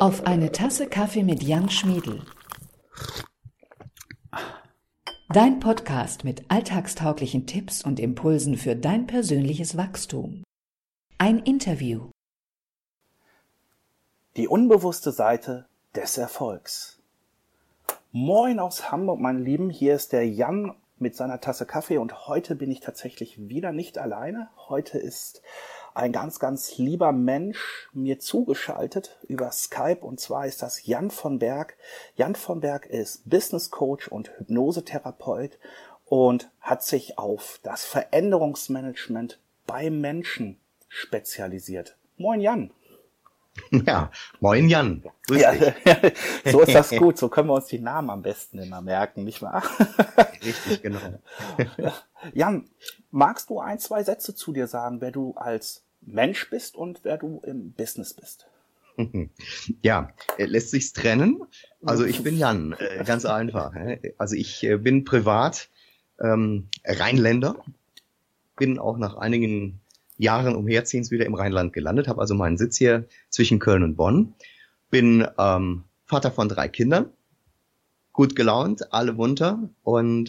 Auf eine Tasse Kaffee mit Jan Schmiedl. Dein Podcast mit alltagstauglichen Tipps und Impulsen für dein persönliches Wachstum. Ein Interview. Die unbewusste Seite des Erfolgs. Moin aus Hamburg, meine Lieben. Hier ist der Jan mit seiner Tasse Kaffee und heute bin ich tatsächlich wieder nicht alleine. Heute ist ein ganz, ganz lieber Mensch mir zugeschaltet über Skype und zwar ist das Jan von Berg. Jan von Berg ist Business Coach und Hypnosetherapeut und hat sich auf das Veränderungsmanagement bei Menschen spezialisiert. Moin Jan. Ja, moin Jan. Grüß dich. So ist das gut. So können wir uns die Namen am besten immer merken, nicht wahr? Richtig, genau. Jan, magst du ein, zwei Sätze zu dir sagen, wer du als Mensch bist und wer du im Business bist? Ja, lässt sich's trennen? Also ich bin Jan, ganz einfach. Also ich bin privat Rheinländer, bin auch nach einigen Jahren Umherziehens wieder im Rheinland gelandet, habe also meinen Sitz hier zwischen Köln und Bonn, bin Vater von 3 Kindern, gut gelaunt, alle munter und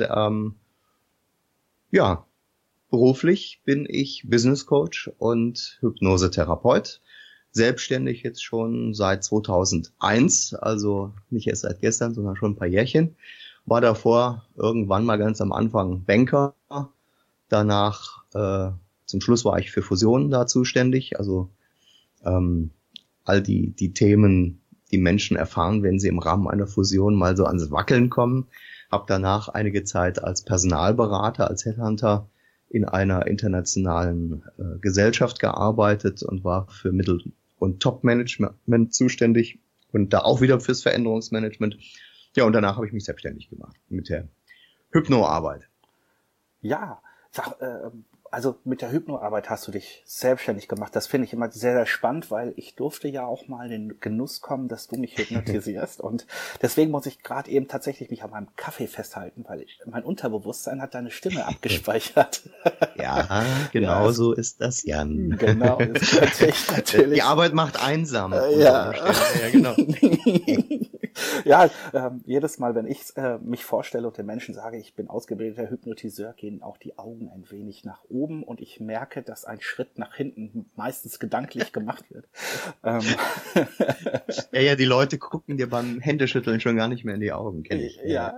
ja, beruflich bin ich Business Coach und Hypnosetherapeut, selbstständig jetzt schon seit 2001, also nicht erst seit gestern, sondern schon ein paar Jährchen, war davor irgendwann mal ganz am Anfang Banker, danach zum Schluss war ich für Fusionen da zuständig, also all die Themen, die Menschen erfahren, wenn sie im Rahmen einer Fusion mal so ans Wackeln kommen. Habe danach einige Zeit als Personalberater, als Headhunter in einer internationalen Gesellschaft gearbeitet und war für Mittel- und Top-Management zuständig und da auch wieder fürs Veränderungsmanagement. Ja, und danach habe ich mich selbstständig gemacht mit der Hypnoarbeit. Ja, also mit der Hypnoarbeit hast du dich selbstständig gemacht. Das finde ich immer sehr, sehr spannend, weil ich durfte ja auch mal in den Genuss kommen, dass du mich hypnotisierst. Und deswegen muss ich gerade eben tatsächlich mich an meinem Kaffee festhalten, weil mein Unterbewusstsein hat deine Stimme abgespeichert. Ja, genau so ist das, Jan. Genau, ist natürlich. Die Arbeit macht einsam. Ja, genau. Ja, jedes Mal, wenn ich mich vorstelle und den Menschen sage, ich bin ausgebildeter Hypnotiseur, gehen auch die Augen ein wenig nach oben und ich merke, dass ein Schritt nach hinten meistens gedanklich gemacht wird. Ja, die Leute gucken dir beim Händeschütteln schon gar nicht mehr in die Augen, kenne ich. Ja.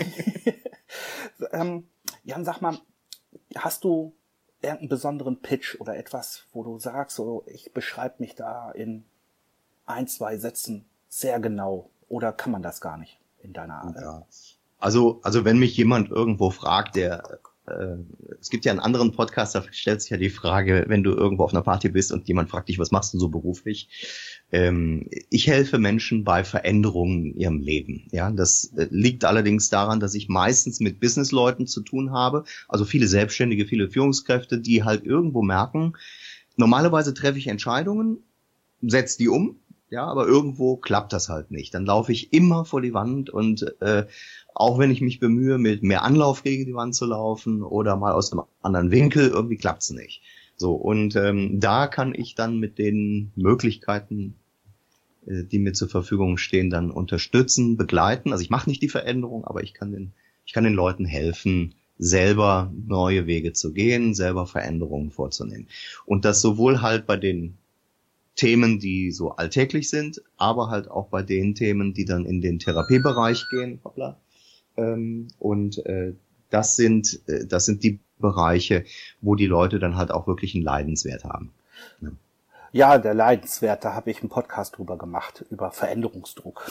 Jan, sag mal, hast du irgendeinen besonderen Pitch oder etwas, wo du sagst, so, ich beschreibe mich da in 1, 2 Sätzen sehr genau? Oder kann man das gar nicht in deiner Arbeit? Ja. Also wenn mich jemand irgendwo fragt, es gibt ja einen anderen Podcast, da stellt sich ja die Frage, wenn du irgendwo auf einer Party bist und jemand fragt dich, was machst du so beruflich? Ich helfe Menschen bei Veränderungen in ihrem Leben. Ja, das liegt allerdings daran, dass ich meistens mit Businessleuten zu tun habe, also viele Selbstständige, viele Führungskräfte, die halt irgendwo merken, normalerweise treffe ich Entscheidungen, setze die um, ja, aber irgendwo klappt das halt nicht. Dann laufe ich immer vor die Wand und auch wenn ich mich bemühe, mit mehr Anlauf gegen die Wand zu laufen oder mal aus einem anderen Winkel, irgendwie klappt's nicht. So, und da kann ich dann mit den Möglichkeiten, die mir zur Verfügung stehen, dann unterstützen, begleiten. Also ich mache nicht die Veränderung, aber ich kann den Leuten helfen, selber neue Wege zu gehen, selber Veränderungen vorzunehmen. Und das sowohl halt bei den Themen, die so alltäglich sind, aber halt auch bei den Themen, die dann in den Therapiebereich gehen. Und das sind die Bereiche, wo die Leute dann halt auch wirklich einen Leidenswert haben. Ja, der Leidenswert, da habe ich einen Podcast drüber gemacht, über Veränderungsdruck.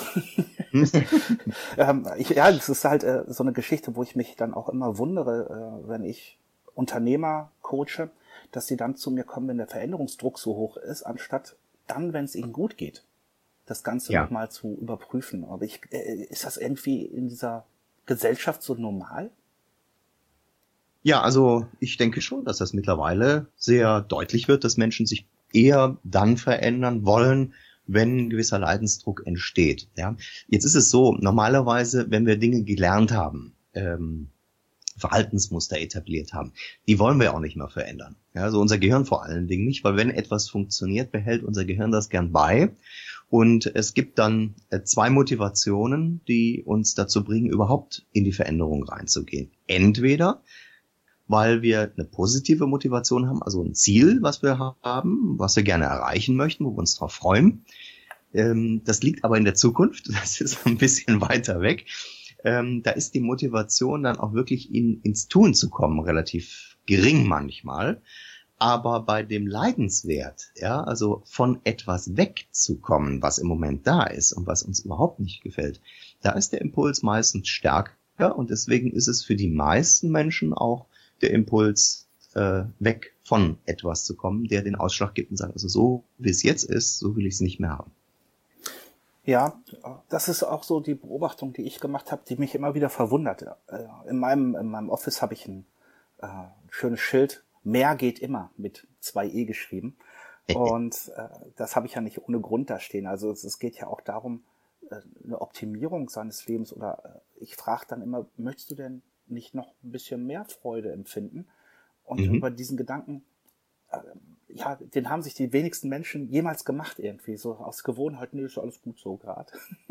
Das ist halt so eine Geschichte, wo ich mich dann auch immer wundere, wenn ich Unternehmer coache, dass sie dann zu mir kommen, wenn der Veränderungsdruck so hoch ist, anstatt dann, wenn es ihnen gut geht, das Ganze nochmal zu überprüfen. Aber ist das irgendwie in dieser Gesellschaft so normal? Ja, also ich denke schon, dass das mittlerweile sehr deutlich wird, dass Menschen sich eher dann verändern wollen, wenn ein gewisser Leidensdruck entsteht. Ja, jetzt ist es so, normalerweise, wenn wir Dinge gelernt haben, Verhaltensmuster etabliert haben, die wollen wir auch nicht mehr verändern. Ja, also unser Gehirn vor allen Dingen nicht, weil wenn etwas funktioniert, behält unser Gehirn das gern bei Und es gibt dann 2 Motivationen, die uns dazu bringen, überhaupt in die Veränderung reinzugehen. Entweder, weil wir eine positive Motivation haben, also ein Ziel, was wir haben, was wir gerne erreichen möchten, wo wir uns drauf freuen. Das liegt aber in der Zukunft, das ist ein bisschen weiter weg. Da ist die Motivation dann auch wirklich ins Tun zu kommen, relativ gering manchmal. Aber bei dem Leidenswert, ja, also von etwas wegzukommen, was im Moment da ist und was uns überhaupt nicht gefällt, da ist der Impuls meistens stärker und deswegen ist es für die meisten Menschen auch der Impuls, weg von etwas zu kommen, der den Ausschlag gibt und sagt, also so wie es jetzt ist, so will ich es nicht mehr haben. Ja, das ist auch so die Beobachtung, die ich gemacht habe, die mich immer wieder verwundert. In meinem Office habe ich ein schönes Schild, mehr geht immer, mit 2 E geschrieben. Und das habe ich ja nicht ohne Grund da stehen. Also es geht ja auch darum, eine Optimierung seines Lebens. Oder ich frage dann immer, möchtest du denn nicht noch ein bisschen mehr Freude empfinden? Und über diesen Gedanken, ja, den haben sich die wenigsten Menschen jemals gemacht irgendwie. So aus Gewohnheit, nee, ist alles gut so gerade.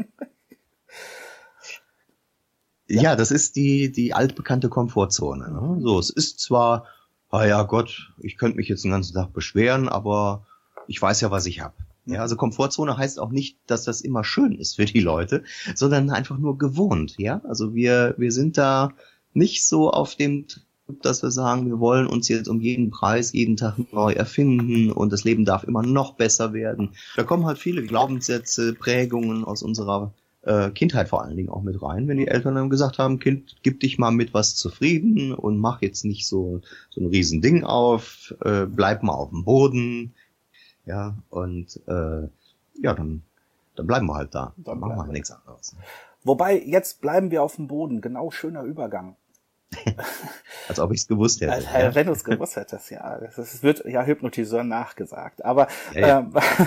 Ja, das ist die altbekannte Komfortzone. Ne? So, es ist zwar, ja Gott, ich könnte mich jetzt den ganzen Tag beschweren, aber ich weiß ja, was ich habe. Ja, also Komfortzone heißt auch nicht, dass das immer schön ist für die Leute, sondern einfach nur gewohnt. Ja, also wir sind da nicht so auf dem, dass wir sagen, wir wollen uns jetzt um jeden Preis jeden Tag neu erfinden und das Leben darf immer noch besser werden. Da kommen halt viele Glaubenssätze, Prägungen aus unserer Kindheit vor allen Dingen auch mit rein, wenn die Eltern dann gesagt haben, Kind, gib dich mal mit was zufrieden und mach jetzt nicht so ein Riesending auf, bleib mal auf dem Boden, ja, und ja, dann bleiben wir halt da, dann machen wir nichts anderes. Wobei, jetzt bleiben wir auf dem Boden, genau, schöner Übergang. Als ob ich es gewusst hätte. Wenn du es gewusst hättest, ja. Das wird ja Hypnotiseur nachgesagt. Aber ja.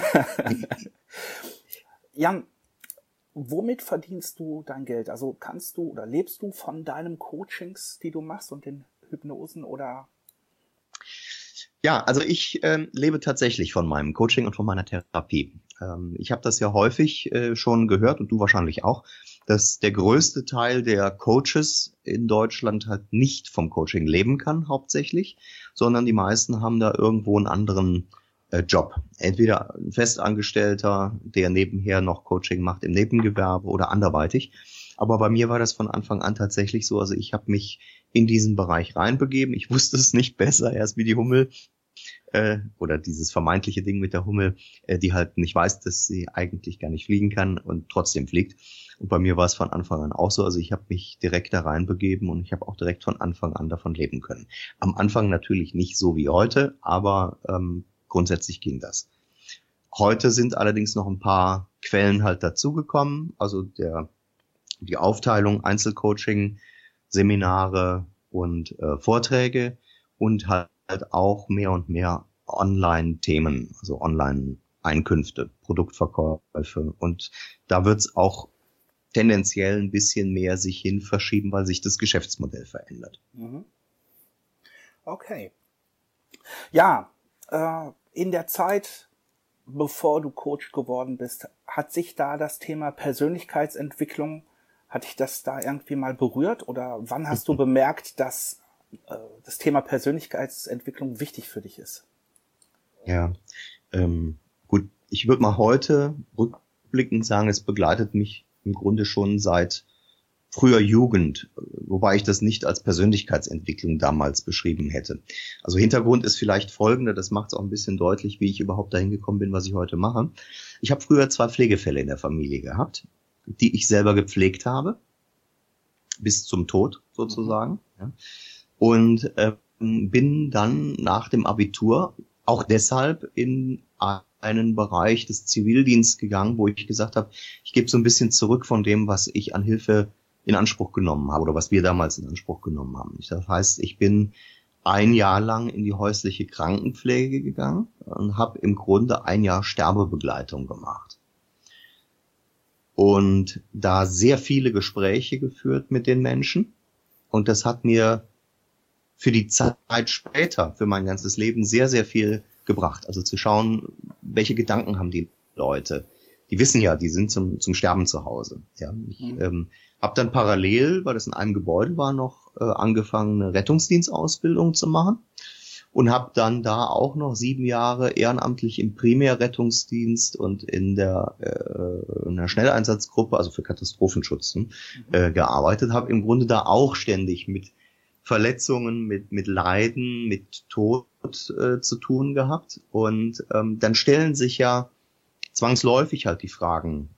Jan, womit verdienst du dein Geld? Also kannst du oder lebst du von deinen Coachings, die du machst und den Hypnosen oder? Ja, also ich lebe tatsächlich von meinem Coaching und von meiner Therapie. Ich habe das ja häufig schon gehört und du wahrscheinlich auch, dass der größte Teil der Coaches in Deutschland halt nicht vom Coaching leben kann hauptsächlich, sondern die meisten haben da irgendwo einen anderen Job. Entweder ein Festangestellter, der nebenher noch Coaching macht im Nebengewerbe oder anderweitig. Aber bei mir war das von Anfang an tatsächlich so, also ich habe mich in diesen Bereich reinbegeben. Ich wusste es nicht besser, erst wie die Hummel oder dieses vermeintliche Ding mit der Hummel, die halt nicht weiß, dass sie eigentlich gar nicht fliegen kann und trotzdem fliegt. Und bei mir war es von Anfang an auch so, also ich habe mich direkt da reinbegeben und ich habe auch direkt von Anfang an davon leben können. Am Anfang natürlich nicht so wie heute, aber grundsätzlich ging das. Heute sind allerdings noch ein paar Quellen halt dazugekommen, also die Aufteilung Einzelcoaching, Seminare und Vorträge und halt auch mehr und mehr Online-Themen, also Online-Einkünfte, Produktverkäufe. Und da wird es auch tendenziell ein bisschen mehr sich hin verschieben, weil sich das Geschäftsmodell verändert. Okay. Ja, in der Zeit, bevor du Coach geworden bist, hat sich da das Thema Persönlichkeitsentwicklung, hat dich das da irgendwie mal berührt? Oder wann hast du bemerkt, dass das Thema Persönlichkeitsentwicklung wichtig für dich ist? Ja, gut, ich würde mal heute rückblickend sagen, es begleitet mich im Grunde schon seit früher Jugend, wobei ich das nicht als Persönlichkeitsentwicklung damals beschrieben hätte. Also Hintergrund ist vielleicht folgender, das macht es auch ein bisschen deutlich, wie ich überhaupt dahin gekommen bin, was ich heute mache. Ich habe früher 2 Pflegefälle in der Familie gehabt, die ich selber gepflegt habe, bis zum Tod sozusagen. Ja. Und bin dann nach dem Abitur auch deshalb in einen Bereich des Zivildienstes gegangen, wo ich gesagt habe, ich gebe so ein bisschen zurück von dem, was ich an Hilfe in Anspruch genommen habe oder was wir damals in Anspruch genommen haben. Das heißt, ich bin ein Jahr lang in die häusliche Krankenpflege gegangen und habe im Grunde ein Jahr Sterbebegleitung gemacht. Und da sehr viele Gespräche geführt mit den Menschen. Und das hat mir für die Zeit später, für mein ganzes Leben sehr, sehr viel gebracht. Also zu schauen, welche Gedanken haben die Leute, die wissen ja, die sind zum Sterben zu Hause. Ja, ich habe dann parallel, weil das in einem Gebäude war, noch angefangen, eine Rettungsdienstausbildung zu machen und habe dann da auch noch 7 Jahre ehrenamtlich im Primärrettungsdienst und in der Schnelleinsatzgruppe, also für Katastrophenschutz, gearbeitet, habe im Grunde da auch ständig mit Verletzungen, mit Leiden, mit Tod zu tun gehabt. Und dann stellen sich ja zwangsläufig halt die Fragen,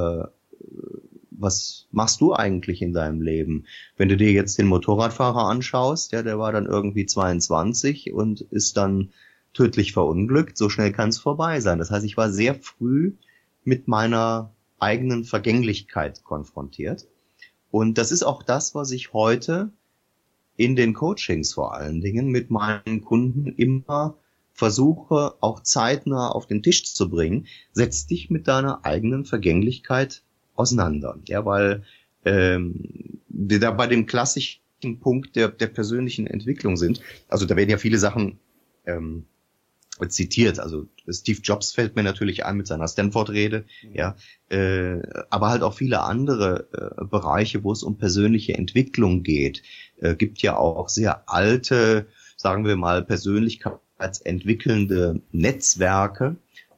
was machst du eigentlich in deinem Leben? Wenn du dir jetzt den Motorradfahrer anschaust, ja, der war dann irgendwie 22 und ist dann tödlich verunglückt, so schnell kann es vorbei sein. Das heißt, ich war sehr früh mit meiner eigenen Vergänglichkeit konfrontiert. Und das ist auch das, was ich heute in den Coachings vor allen Dingen mit meinen Kunden immer versuche, auch zeitnah auf den Tisch zu bringen. Setz dich mit deiner eigenen Vergänglichkeit auseinander. Ja, weil wir da bei dem klassischen Punkt der persönlichen Entwicklung sind. Also da werden ja viele Sachen zitiert. Also Steve Jobs fällt mir natürlich ein mit seiner Stanford-Rede, ja, aber halt auch viele andere Bereiche, wo es um persönliche Entwicklung geht. Gibt ja auch sehr alte, sagen wir mal, persönlichkeitsentwickelnde Netzwerke,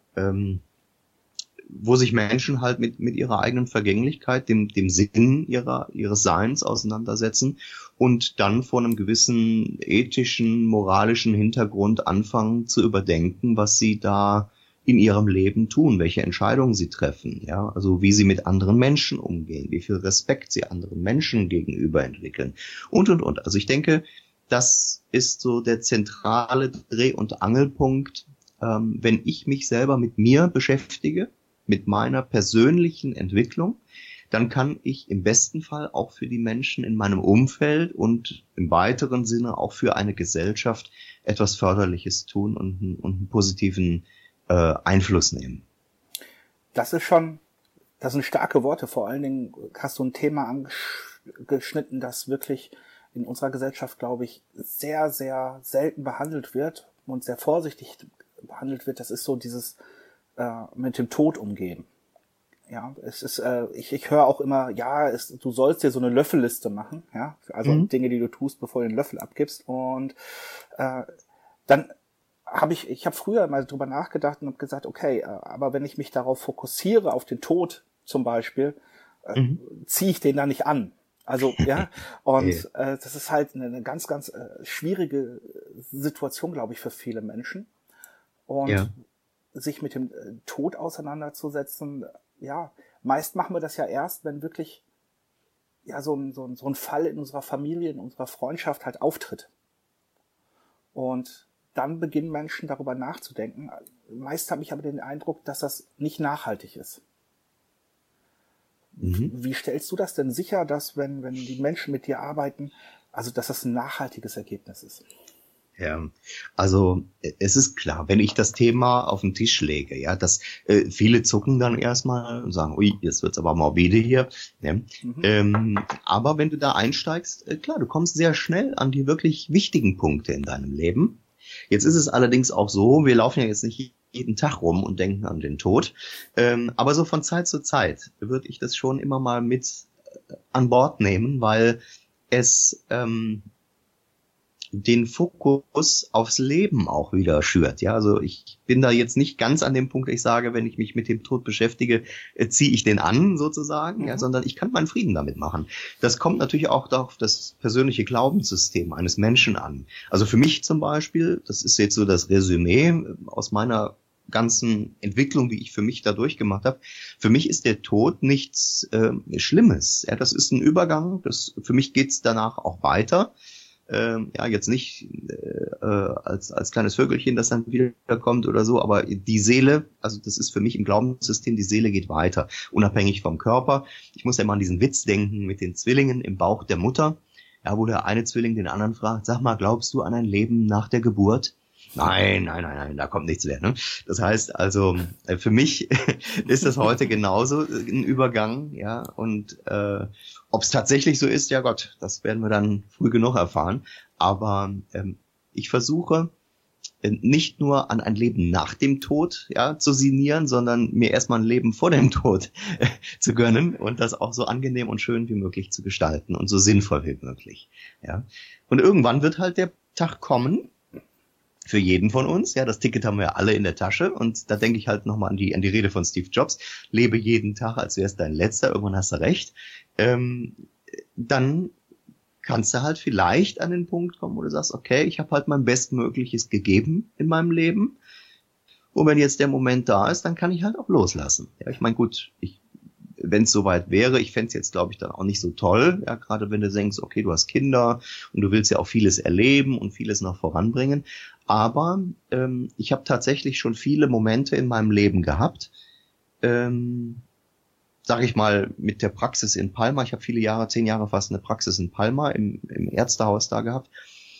wo sich Menschen halt mit ihrer eigenen Vergänglichkeit, dem Sinn ihres Seins auseinandersetzen und dann vor einem gewissen ethischen, moralischen Hintergrund anfangen zu überdenken, was sie da in ihrem Leben tun, welche Entscheidungen sie treffen, ja, also wie sie mit anderen Menschen umgehen, wie viel Respekt sie anderen Menschen gegenüber entwickeln und. Also ich denke, das ist so der zentrale Dreh- und Angelpunkt, wenn ich mich selber mit mir beschäftige, mit meiner persönlichen Entwicklung, dann kann ich im besten Fall auch für die Menschen in meinem Umfeld und im weiteren Sinne auch für eine Gesellschaft etwas Förderliches tun und einen positiven Einfluss nehmen. Das sind starke Worte. Vor allen Dingen hast du ein Thema angeschnitten, das wirklich in unserer Gesellschaft, glaube ich, sehr, sehr selten behandelt wird und sehr vorsichtig behandelt wird. Das ist so dieses mit dem Tod umgehen. Ja, es ist, ich höre auch immer, ja, du sollst dir so eine Löffelliste machen, ja, also Dinge, die du tust, bevor du den Löffel abgibst. Und dann habe ich habe früher mal drüber nachgedacht und habe gesagt, okay, aber wenn ich mich darauf fokussiere, auf den Tod zum Beispiel, ziehe ich den da nicht an. Also, ja, und das ist halt eine ganz, ganz schwierige Situation, glaube ich, für viele Menschen. Und sich mit dem Tod auseinanderzusetzen, ja, meist machen wir das ja erst, wenn wirklich ja so ein Fall in unserer Familie, in unserer Freundschaft halt auftritt. Und dann beginnen Menschen darüber nachzudenken. Meist habe ich aber den Eindruck, dass das nicht nachhaltig ist. Wie stellst du das denn sicher, dass wenn die Menschen mit dir arbeiten, also dass das ein nachhaltiges Ergebnis ist? Ja, also es ist klar, wenn ich das Thema auf den Tisch lege, ja, dass viele zucken dann erstmal und sagen, ui, jetzt wird's aber morbide hier. Ne? Aber wenn du da einsteigst, klar, du kommst sehr schnell an die wirklich wichtigen Punkte in deinem Leben. Jetzt ist es allerdings auch so, wir laufen ja jetzt nicht jeden Tag rum und denken an den Tod, aber so von Zeit zu Zeit würde ich das schon immer mal mit an Bord nehmen, weil es den Fokus aufs Leben auch wieder schürt. Ja, also ich bin da jetzt nicht ganz an dem Punkt, ich sage, wenn ich mich mit dem Tod beschäftige, ziehe ich den an sozusagen, ja, sondern ich kann meinen Frieden damit machen. Das kommt natürlich auch auf das persönliche Glaubenssystem eines Menschen an. Also für mich zum Beispiel, das ist jetzt so das Resümee aus meiner ganzen Entwicklung, die ich für mich da durchgemacht habe. Für mich ist der Tod nichts Schlimmes. Ja, das ist ein Übergang. Für mich geht's danach auch weiter. Ja, jetzt nicht als kleines Vögelchen, das dann wiederkommt oder so, aber die Seele, also das ist für mich im Glaubenssystem, die Seele geht weiter, unabhängig vom Körper. Ich muss ja immer an diesen Witz denken mit den Zwillingen im Bauch der Mutter, ja, wo der eine Zwilling den anderen fragt, sag mal, glaubst du an ein Leben nach der Geburt? Nein, da kommt nichts mehr. Ne? Das heißt also, für mich ist das heute genauso ein Übergang, ja, und ob es tatsächlich so ist, ja Gott, das werden wir dann früh genug erfahren. Aber ich versuche nicht nur an ein Leben nach dem Tod zu sinnieren, sondern mir erstmal ein Leben vor dem Tod zu gönnen und das auch so angenehm und schön wie möglich zu gestalten und so sinnvoll wie möglich. Ja. Und irgendwann wird halt der Tag kommen, für jeden von uns, das Ticket haben wir ja alle in der Tasche und da denke ich halt nochmal an die Rede von Steve Jobs, lebe jeden Tag, als wäre es dein letzter, irgendwann hast du recht, dann kannst du halt vielleicht an den Punkt kommen, wo du sagst, okay, ich habe halt mein Bestmögliches gegeben in meinem Leben und wenn jetzt der Moment da ist, dann kann ich halt auch loslassen. Ja, ich meine, gut, wenn es soweit wäre, ich fände es jetzt, glaube ich, dann auch nicht so toll, gerade wenn du denkst, okay, du hast Kinder und du willst ja auch vieles erleben und vieles noch voranbringen, aber ich habe tatsächlich schon viele Momente in meinem Leben gehabt, sage ich mal, mit der Praxis in Palma. Ich habe viele Jahre, 10 Jahre fast eine Praxis in Palma im Ärztehaus da gehabt.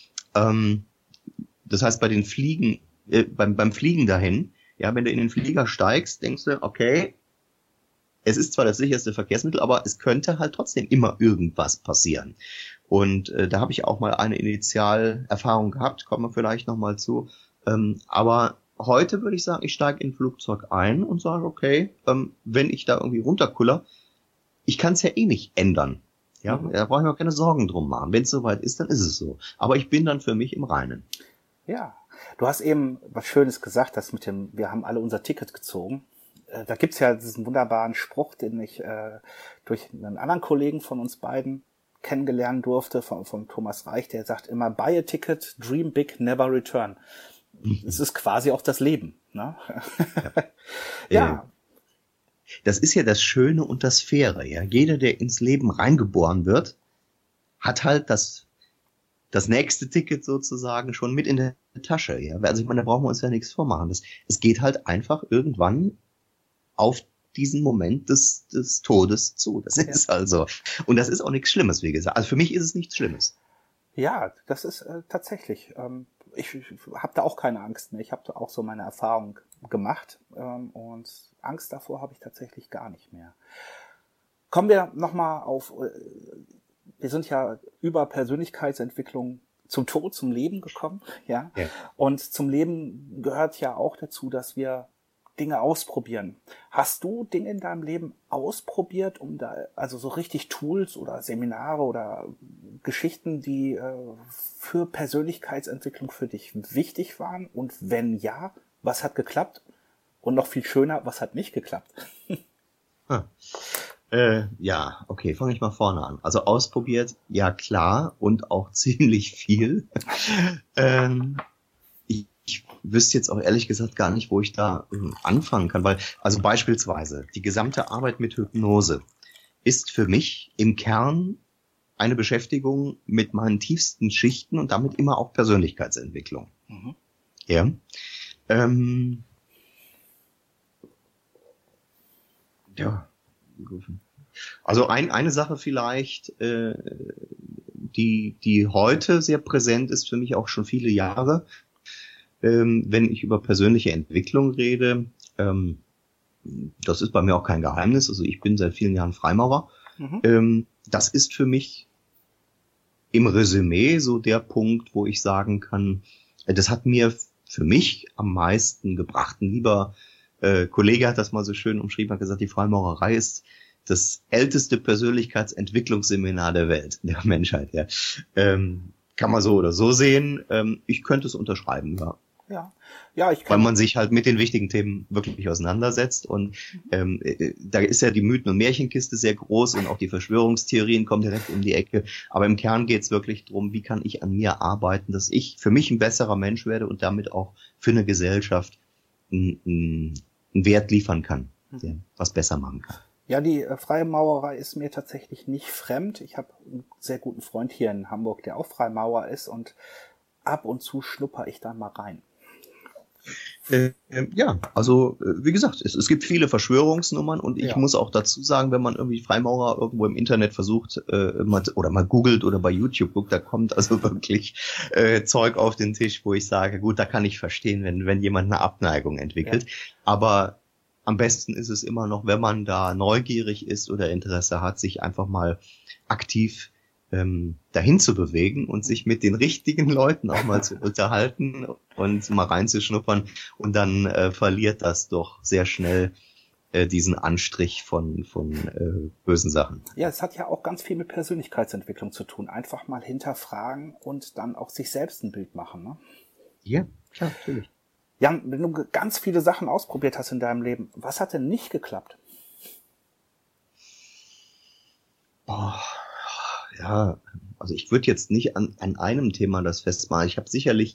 Das heißt, bei den Fliegen, beim Fliegen dahin, wenn du in den Flieger steigst, denkst du, okay, es ist zwar das sicherste Verkehrsmittel, aber es könnte halt trotzdem immer irgendwas passieren. Und da habe ich auch mal eine Initialerfahrung gehabt, kommen wir vielleicht nochmal zu. Aber heute würde ich sagen, ich steige in ein Flugzeug ein und sage, okay, wenn ich da irgendwie runterkuller, ich kann es ja eh nicht ändern. Ja, da brauche ich mir auch keine Sorgen drum machen. Wenn es soweit ist, dann ist es so. Aber ich bin dann für mich im Reinen. Ja, du hast eben was Schönes gesagt, das mit dem, wir haben alle unser Ticket gezogen. Da gibt's ja diesen wunderbaren Spruch, den ich durch einen anderen Kollegen von uns beiden kennengelernt durfte, von Thomas Reich, der sagt immer, buy a ticket, dream big, never return. Es ist quasi auch das Leben. Ne? Ja. Das ist ja das Schöne und das Faire. Ja, jeder, der ins Leben reingeboren wird, hat halt das nächste Ticket sozusagen schon mit in der Tasche. Ja, also ich meine, da brauchen wir uns ja nichts vormachen. Es geht halt einfach irgendwann auf diesen Moment des Todes zu. Das ist also. Und das ist auch nichts Schlimmes, wie gesagt. Also für mich ist es nichts Schlimmes. Ja, das ist tatsächlich. Ich habe da auch keine Angst mehr. Ich habe da auch so meine Erfahrung gemacht und Angst davor habe ich tatsächlich gar nicht mehr. Kommen wir nochmal auf, wir sind ja über Persönlichkeitsentwicklung zum Tod, zum Leben gekommen, ja. Und zum Leben gehört ja auch dazu, dass wir Dinge ausprobieren. Hast du Dinge in deinem Leben ausprobiert, um da, also so richtig Tools oder Seminare oder Geschichten, die für Persönlichkeitsentwicklung für dich wichtig waren? Und wenn ja, was hat geklappt? Und noch viel schöner, was hat nicht geklappt? Ja, okay, fange ich mal vorne an. Also ausprobiert, ja klar, und auch ziemlich viel. Ich wüsste jetzt auch ehrlich gesagt gar nicht, wo ich da anfangen kann, weil, also beispielsweise, die gesamte Arbeit mit Hypnose ist für mich im Kern eine Beschäftigung mit meinen tiefsten Schichten und damit immer auch Persönlichkeitsentwicklung. Mhm. Ja. Ja. Also eine Sache vielleicht, die heute sehr präsent ist, für mich auch schon viele Jahre, wenn ich über persönliche Entwicklung rede, das ist bei mir auch kein Geheimnis, also ich bin seit vielen Jahren Freimaurer. Mhm. Das ist für mich im Resümee so der Punkt, wo ich sagen kann, das hat mir für mich am meisten gebracht. Ein lieber Kollege hat das mal so schön umschrieben, hat gesagt, die Freimaurerei ist das älteste Persönlichkeitsentwicklungsseminar der Welt, der Menschheit. Ja. Kann man so oder so sehen. Ich könnte es unterschreiben, ja. Ja, weil man sich halt mit den wichtigen Themen wirklich auseinandersetzt und da ist ja die Mythen- und Märchenkiste sehr groß und auch die Verschwörungstheorien kommen direkt um die Ecke, aber im Kern geht es wirklich darum, wie kann ich an mir arbeiten, dass ich für mich ein besserer Mensch werde und damit auch für eine Gesellschaft einen Wert liefern kann, der was besser machen kann. Ja, die Freimaurerei ist mir tatsächlich nicht fremd. Ich habe einen sehr guten Freund hier in Hamburg, der auch Freimaurer ist und ab und zu schnupper ich da mal rein. Ja, also wie gesagt, es gibt viele Verschwörungsnummern und ich muss auch dazu sagen, wenn man irgendwie Freimaurer irgendwo im Internet versucht mal googelt oder bei YouTube guckt, da kommt also wirklich Zeug auf den Tisch, wo ich sage, gut, da kann ich verstehen, wenn jemand eine Abneigung entwickelt, aber am besten ist es immer noch, wenn man da neugierig ist oder Interesse hat, sich einfach mal aktiv dahin zu bewegen und sich mit den richtigen Leuten auch mal zu unterhalten und mal reinzuschnuppern. Und dann verliert das doch sehr schnell diesen Anstrich von bösen Sachen. Ja, es hat ja auch ganz viel mit Persönlichkeitsentwicklung zu tun. Einfach mal hinterfragen und dann auch sich selbst ein Bild machen, ne? Ja, klar, natürlich. Jan, wenn du ganz viele Sachen ausprobiert hast in deinem Leben, was hat denn nicht geklappt? Ja, also ich würde jetzt nicht an einem Thema das festmachen. Ich habe sicherlich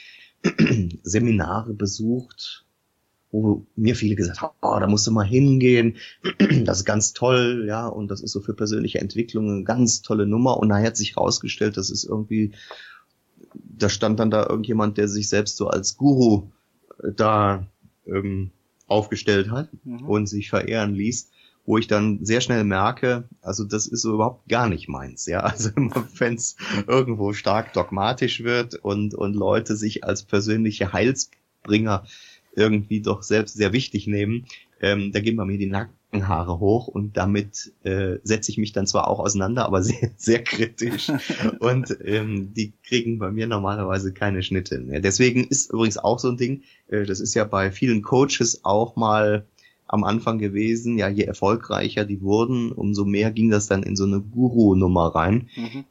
Seminare besucht, wo mir viele gesagt haben, da musst du mal hingehen, das ist ganz toll, ja, und das ist so für persönliche Entwicklung eine ganz tolle Nummer. Und nachher hat sich rausgestellt, das ist irgendwie, da stand dann da irgendjemand, der sich selbst so als Guru da aufgestellt hat und sich verehren ließ, wo ich dann sehr schnell merke, also das ist so überhaupt gar nicht meins, ja, also wenn es irgendwo stark dogmatisch wird und Leute sich als persönliche Heilsbringer irgendwie doch selbst sehr wichtig nehmen, da gehen bei mir die Nackenhaare hoch und damit setze ich mich dann zwar auch auseinander, aber sehr, sehr kritisch und die kriegen bei mir normalerweise keine Schnitte mehr. Deswegen ist übrigens auch so ein Ding, das ist ja bei vielen Coaches auch mal am Anfang gewesen, ja, je erfolgreicher die wurden, umso mehr ging das dann in so eine Guru-Nummer rein.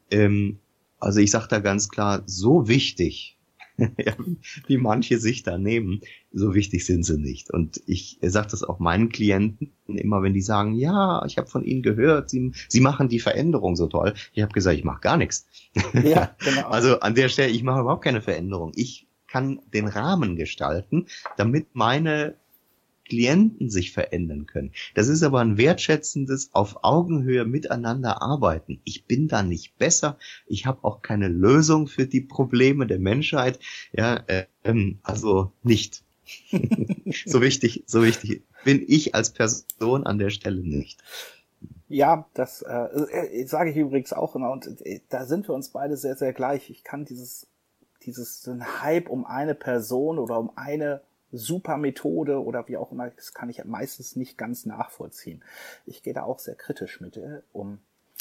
Also ich sage da ganz klar, so wichtig, wie manche sich da nehmen, so wichtig sind sie nicht. Und ich sage das auch meinen Klienten immer, wenn die sagen, ja, ich habe von Ihnen gehört, Sie machen die Veränderung so toll. Ich habe gesagt, ich mache gar nichts. Ja, genau. Also an der Stelle, ich mache überhaupt keine Veränderung. Ich kann den Rahmen gestalten, damit meine Klienten sich verändern können. Das ist aber ein wertschätzendes auf Augenhöhe miteinander arbeiten. Ich bin da nicht besser. Ich habe auch keine Lösung für die Probleme der Menschheit. Ja, also nicht. So wichtig bin ich als Person an der Stelle nicht. Ja, das sage ich übrigens auch immer und da sind wir uns beide sehr, sehr gleich. Ich kann diesen Hype um eine Person oder um eine super Methode oder wie auch immer, das kann ich meistens nicht ganz nachvollziehen. Ich gehe da auch sehr kritisch mit um.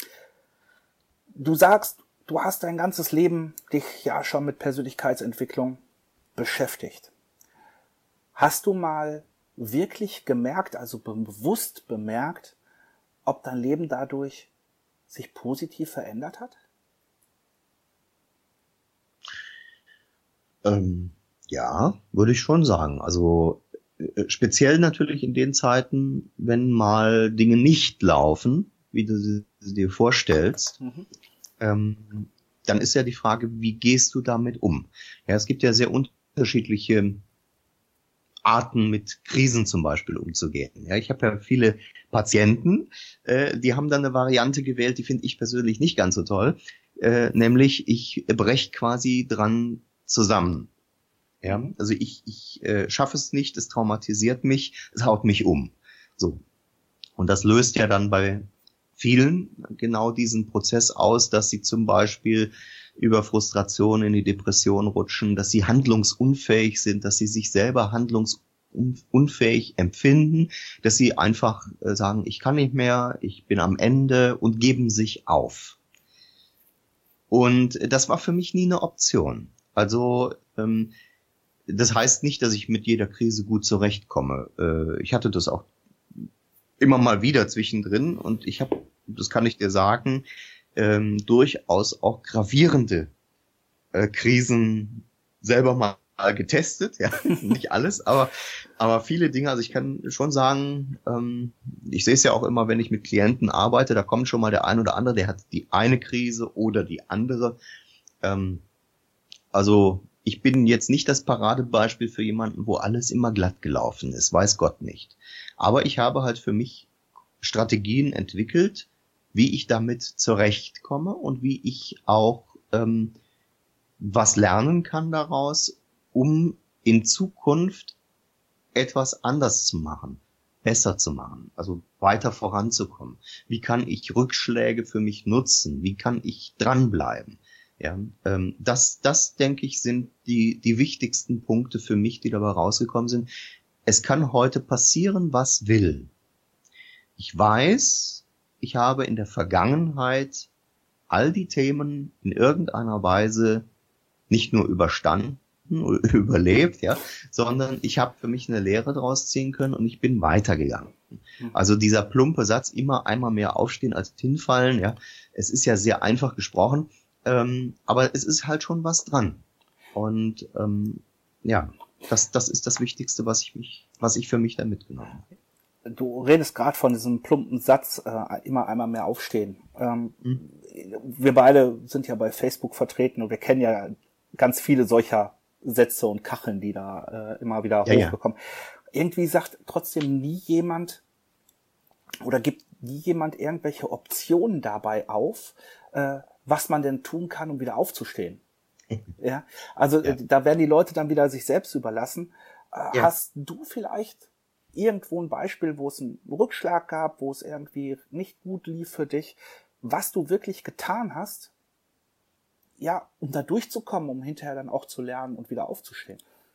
Du sagst, du hast dein ganzes Leben dich ja schon mit Persönlichkeitsentwicklung beschäftigt. Hast du mal wirklich gemerkt, also bewusst bemerkt, ob dein Leben dadurch sich positiv verändert hat? Ja, würde ich schon sagen. Also speziell natürlich in den Zeiten, wenn mal Dinge nicht laufen, wie du sie dir vorstellst, dann ist ja die Frage, wie gehst du damit um? Ja, es gibt ja sehr unterschiedliche Arten, mit Krisen zum Beispiel umzugehen. Ja, ich habe ja viele Patienten, die haben dann eine Variante gewählt, die finde ich persönlich nicht ganz so toll, nämlich ich breche quasi dran zusammen. Ja, also ich schaffe es nicht, es traumatisiert mich, es haut mich um. So. Und das löst ja dann bei vielen genau diesen Prozess aus, dass sie zum Beispiel über Frustration in die Depression rutschen, dass sie handlungsunfähig sind, dass sie sich selber handlungsunfähig empfinden, dass sie einfach sagen, ich kann nicht mehr, ich bin am Ende und geben sich auf. Und das war für mich nie eine Option. Also das heißt nicht, dass ich mit jeder Krise gut zurechtkomme. Ich hatte das auch immer mal wieder zwischendrin und ich habe, das kann ich dir sagen, durchaus auch gravierende Krisen selber mal getestet. Ja, nicht alles, aber viele Dinge. Also ich kann schon sagen, ich sehe es ja auch immer, wenn ich mit Klienten arbeite, da kommt schon mal der ein oder andere, der hat die eine Krise oder die andere. Also ich bin jetzt nicht das Paradebeispiel für jemanden, wo alles immer glatt gelaufen ist, weiß Gott nicht. Aber ich habe halt für mich Strategien entwickelt, wie ich damit zurechtkomme und wie ich auch was lernen kann daraus, um in Zukunft etwas anders zu machen, besser zu machen, also weiter voranzukommen. Wie kann ich Rückschläge für mich nutzen? Wie kann ich dranbleiben? Ja, das denke ich, sind die wichtigsten Punkte für mich, die dabei rausgekommen sind. Es kann heute passieren, was will. Ich weiß, ich habe in der Vergangenheit all die Themen in irgendeiner Weise nicht nur überstanden oder überlebt, ja, sondern ich habe für mich eine Lehre draus ziehen können und ich bin weitergegangen. Also dieser plumpe Satz, immer einmal mehr aufstehen als hinfallen, ja, es ist ja sehr einfach gesprochen, aber es ist halt schon was dran. Und ja, das ist das Wichtigste, was ich für mich da mitgenommen habe. Du redest gerade von diesem plumpen Satz, immer einmal mehr aufstehen. Wir beide sind ja bei Facebook vertreten und wir kennen ja ganz viele solcher Sätze und Kacheln, die da immer wieder hochbekommen. Ja. Irgendwie sagt trotzdem nie jemand oder gibt nie jemand irgendwelche Optionen dabei auf, was man denn tun kann, um wieder aufzustehen. Ja, also da werden die Leute dann wieder sich selbst überlassen. Hast du vielleicht irgendwo ein Beispiel, wo es einen Rückschlag gab, wo es irgendwie nicht gut lief für dich, was du wirklich getan hast, ja, um da durchzukommen, um hinterher dann auch zu lernen und wieder aufzustehen?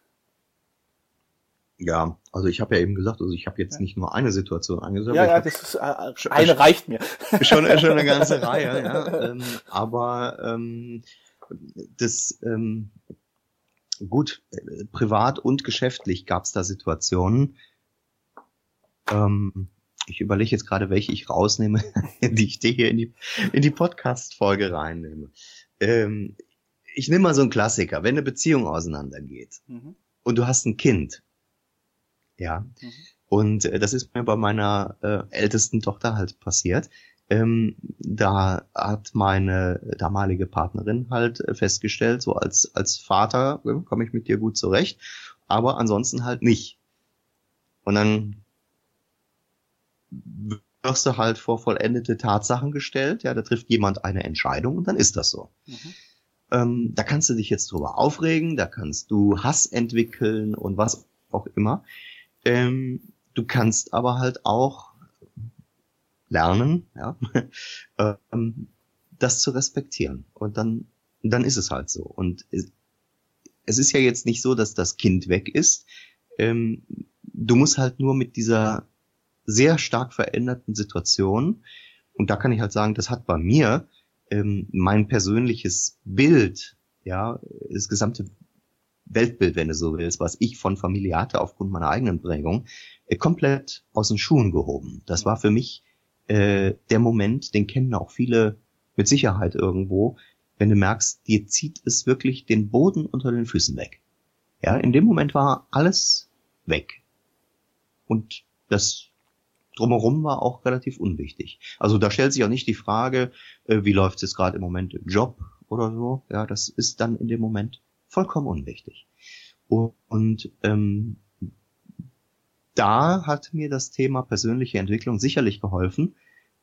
Ja, also ich habe ja eben gesagt, also ich habe jetzt nicht nur eine Situation angesagt. Ja, das ist eine reicht mir. Schon eine ganze Reihe, ja. Aber das gut, privat und geschäftlich gab es da Situationen. Ich überlege jetzt gerade, welche ich rausnehme, die ich dir hier in die Podcast-Folge reinnehme. Ich nehme mal so einen Klassiker, wenn eine Beziehung auseinandergeht und du hast ein Kind, ja, und das ist mir bei meiner ältesten Tochter halt passiert. Da hat meine damalige Partnerin halt festgestellt, so als Vater komme ich mit dir gut zurecht, aber ansonsten halt nicht. Und dann wirst du halt vor vollendete Tatsachen gestellt, ja, da trifft jemand eine Entscheidung und dann ist das so. Da kannst du dich jetzt drüber aufregen, da kannst du Hass entwickeln und was auch immer. Du kannst aber halt auch lernen, ja, das zu respektieren. Und dann ist es halt so. Und es ist ja jetzt nicht so, dass das Kind weg ist. Du musst halt nur mit dieser sehr stark veränderten Situation, und da kann ich halt sagen, das hat bei mir mein persönliches Bild, ja, das gesamte Weltbild, wenn du so willst, was ich von Familie hatte aufgrund meiner eigenen Prägung, komplett aus den Schuhen gehoben. Das war für mich der Moment, den kennen auch viele mit Sicherheit irgendwo, wenn du merkst, dir zieht es wirklich den Boden unter den Füßen weg. Ja, in dem Moment war alles weg. Und das Drumherum war auch relativ unwichtig. Also da stellt sich auch nicht die Frage, wie läuft es gerade im Moment im Job oder so. Ja, das ist dann in dem Moment vollkommen unwichtig. Und da hat mir das Thema persönliche Entwicklung sicherlich geholfen,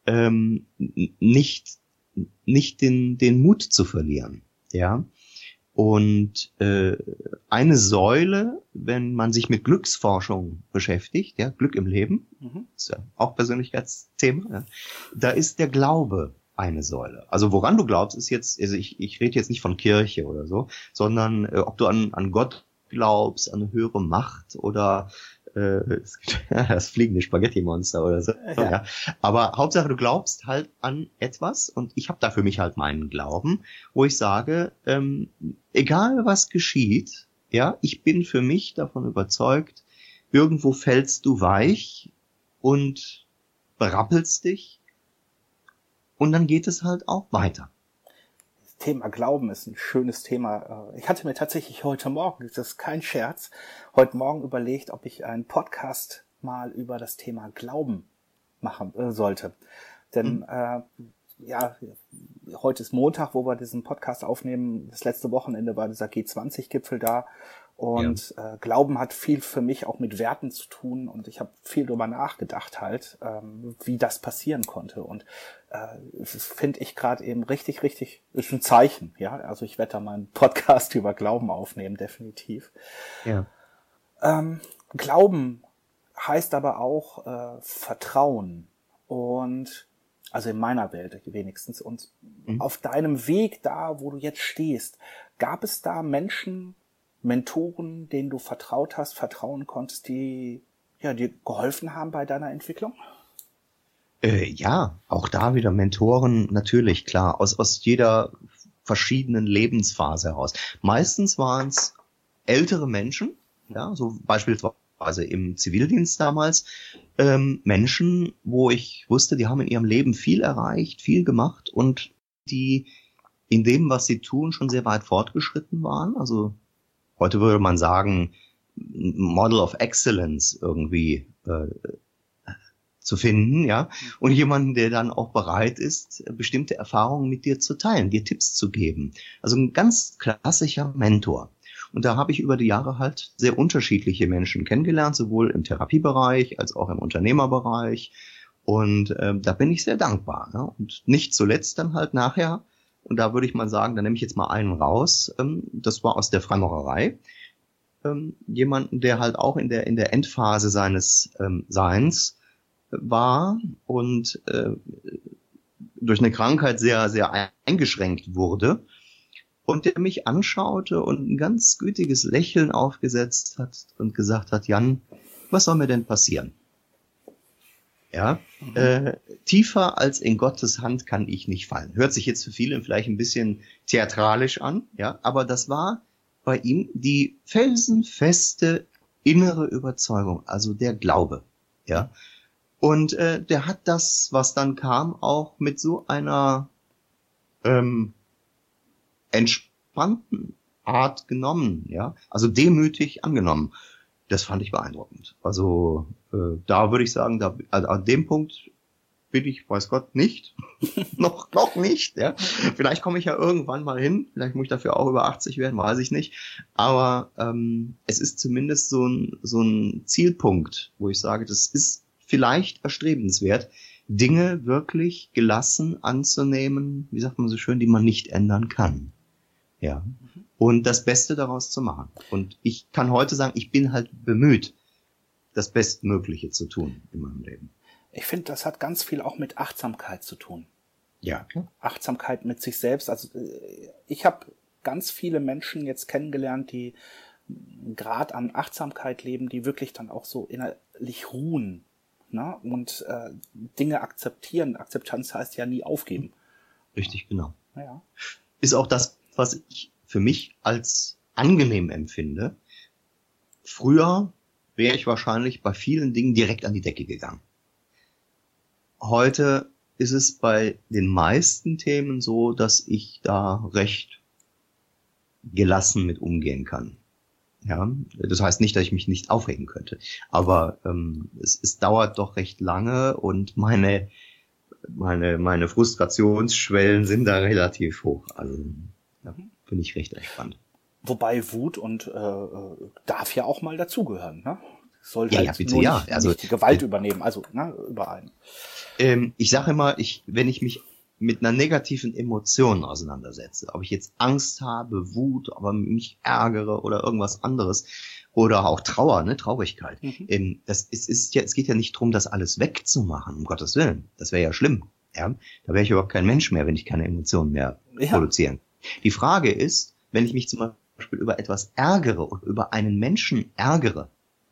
nicht den Mut zu verlieren. Ja. Und eine Säule, wenn man sich mit Glücksforschung beschäftigt, ja, Glück im Leben, ist ja auch Persönlichkeitsthema, ja, da ist der Glaube eine Säule. Also woran du glaubst, ist jetzt, also ich rede jetzt nicht von Kirche oder so, sondern ob du an Gott glaubst, an eine höhere Macht oder das fliegende Spaghetti-Monster oder so. Ja. Aber Hauptsache, du glaubst halt an etwas und ich habe da für mich halt meinen Glauben, wo ich sage, egal was geschieht, ja, ich bin für mich davon überzeugt, irgendwo fällst du weich und berappelst dich und dann geht es halt auch weiter. Thema Glauben ist ein schönes Thema. Ich hatte mir tatsächlich heute Morgen, das ist kein Scherz, heute Morgen überlegt, ob ich einen Podcast mal über das Thema Glauben machen sollte. Denn ja, heute ist Montag, wo wir diesen Podcast aufnehmen. Das letzte Wochenende war dieser G20-Gipfel da. Und Glauben hat viel für mich auch mit Werten zu tun. Und ich habe viel drüber nachgedacht halt, wie das passieren konnte. Und finde ich gerade eben richtig, ist ein Zeichen. Ja, also ich werde da mal einen Podcast über Glauben aufnehmen, definitiv. Ja. Glauben heißt aber auch Vertrauen. Und also in meiner Welt wenigstens. Und auf deinem Weg da, wo du jetzt stehst, gab es da Menschen, Mentoren, denen du vertrauen konntest, die dir geholfen haben bei deiner Entwicklung? Ja, auch da wieder Mentoren, natürlich, klar, aus jeder verschiedenen Lebensphase heraus. Meistens waren es ältere Menschen, ja, so beispielsweise im Zivildienst damals, Menschen, wo ich wusste, die haben in ihrem Leben viel erreicht, viel gemacht und die in dem, was sie tun, schon sehr weit fortgeschritten waren. Also heute würde man sagen, Model of Excellence irgendwie zu finden, ja, und jemanden, der dann auch bereit ist, bestimmte Erfahrungen mit dir zu teilen, dir Tipps zu geben. Also ein ganz klassischer Mentor. Und da habe ich über die Jahre halt sehr unterschiedliche Menschen kennengelernt, sowohl im Therapiebereich als auch im Unternehmerbereich. Und da bin ich sehr dankbar. Ja? Und nicht zuletzt dann halt nachher, und da würde ich mal sagen, da nehme ich jetzt mal einen raus, das war aus der Freimaurerei, jemanden, der halt auch in der Endphase seines Seins war und durch eine Krankheit sehr, sehr eingeschränkt wurde und der mich anschaute und ein ganz gütiges Lächeln aufgesetzt hat und gesagt hat, Jan, was soll mir denn passieren? Ja, tiefer als in Gottes Hand kann ich nicht fallen. Hört sich jetzt für viele vielleicht ein bisschen theatralisch an, ja, aber das war bei ihm die felsenfeste innere Überzeugung, also der Glaube, ja. Und der hat das, was dann kam, auch mit so einer entspannten Art genommen, ja, also demütig angenommen. Das fand ich beeindruckend. Also da würde ich sagen, also an dem Punkt bin ich, weiß Gott, nicht. noch nicht, ja. Vielleicht komme ich ja irgendwann mal hin, vielleicht muss ich dafür auch über 80 werden, weiß ich nicht. Aber es ist zumindest so ein Zielpunkt, wo ich sage, das ist vielleicht erstrebenswert, Dinge wirklich gelassen anzunehmen, wie sagt man so schön, die man nicht ändern kann. Ja. Und das Beste daraus zu machen. Und ich kann heute sagen, ich bin halt bemüht, das Bestmögliche zu tun in meinem Leben. Ich finde, das hat ganz viel auch mit Achtsamkeit zu tun. Ja, klar. Achtsamkeit mit sich selbst. Also ich habe ganz viele Menschen jetzt kennengelernt, die einen Grad an Achtsamkeit leben, die wirklich dann auch so innerlich ruhen, ne? Und Dinge akzeptieren. Akzeptanz heißt ja nie aufgeben. Richtig, genau. Ja. Ist auch das, was ich für mich als angenehm empfinde. Früher wäre ich wahrscheinlich bei vielen Dingen direkt an die Decke gegangen. Heute ist es bei den meisten Themen so, dass ich da recht gelassen mit umgehen kann. Ja, das heißt nicht, dass ich mich nicht aufregen könnte, aber es dauert doch recht lange und meine Frustrationsschwellen sind da relativ hoch. Also da bin ich recht entspannt. Wobei Wut und darf ja auch mal dazugehören, ne? Soll ja, halt ja, bitte, nur ja. nicht, Also nicht die Gewalt übernehmen, also über einen. Ich sage immer, wenn ich mich mit einer negativen Emotion auseinandersetze, ob ich jetzt Angst habe, Wut, aber mich ärgere oder irgendwas anderes oder auch Trauer, ne, Traurigkeit. Es geht ja nicht darum, das alles wegzumachen, um Gottes Willen. Das wäre ja schlimm. Ja? Da wäre ich überhaupt kein Mensch mehr, wenn ich keine Emotionen mehr produzieren. Die Frage ist, wenn ich mich zum Beispiel über etwas ärgere oder über einen Menschen ärgere,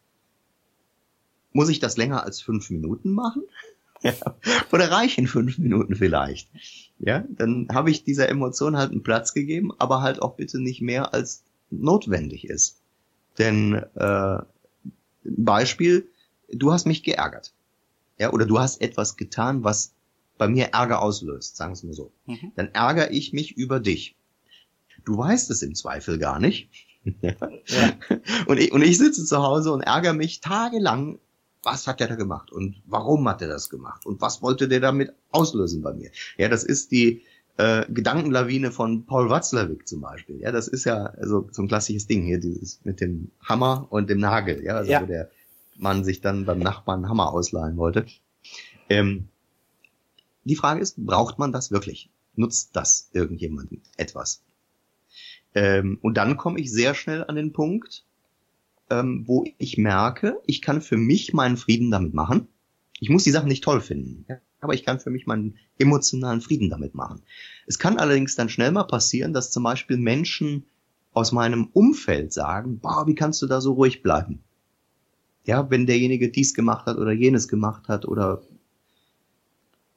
muss ich das länger als 5 Minuten machen? Ja. Oder reichen 5 Minuten vielleicht? Ja, dann habe ich dieser Emotion halt einen Platz gegeben, aber halt auch bitte nicht mehr als notwendig ist. Denn Beispiel, du hast mich geärgert. Ja, oder du hast etwas getan, was bei mir Ärger auslöst, sagen wir es mal so. Dann ärgere ich mich über dich. Du weißt es im Zweifel gar nicht. Ja. Und ich sitze zu Hause und ärgere mich tagelang. Was hat der da gemacht und warum hat er das gemacht und was wollte der damit auslösen bei mir? Ja, das ist die Gedankenlawine von Paul Watzlawick zum Beispiel. Ja, das ist ja also so ein klassisches Ding hier, dieses mit dem Hammer und dem Nagel. Ja, also wo der Mann sich dann beim Nachbarn einen Hammer ausleihen wollte. Die Frage ist, braucht man das wirklich? Nutzt das irgendjemandem etwas? Und dann komme ich sehr schnell an den Punkt, wo ich merke, ich kann für mich meinen Frieden damit machen. Ich muss die Sachen nicht toll finden, ja, aber ich kann für mich meinen emotionalen Frieden damit machen. Es kann allerdings dann schnell mal passieren, dass zum Beispiel Menschen aus meinem Umfeld sagen, boah, wie kannst du da so ruhig bleiben? Ja, wenn derjenige dies gemacht hat oder jenes gemacht hat oder